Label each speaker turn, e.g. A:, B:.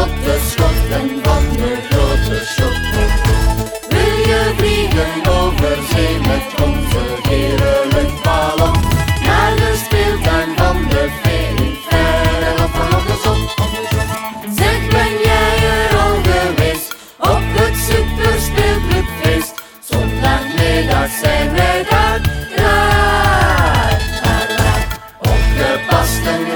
A: op de schotten van de grote shop. Wil je vliegen over zee met onze gele luchtballon? Naar de speeltuin van de fee in verre land van op de zon. Zeg, ben jij er al geweest op het superspeelclubfeest? Zondagmiddag zijn wij daar, opgepast en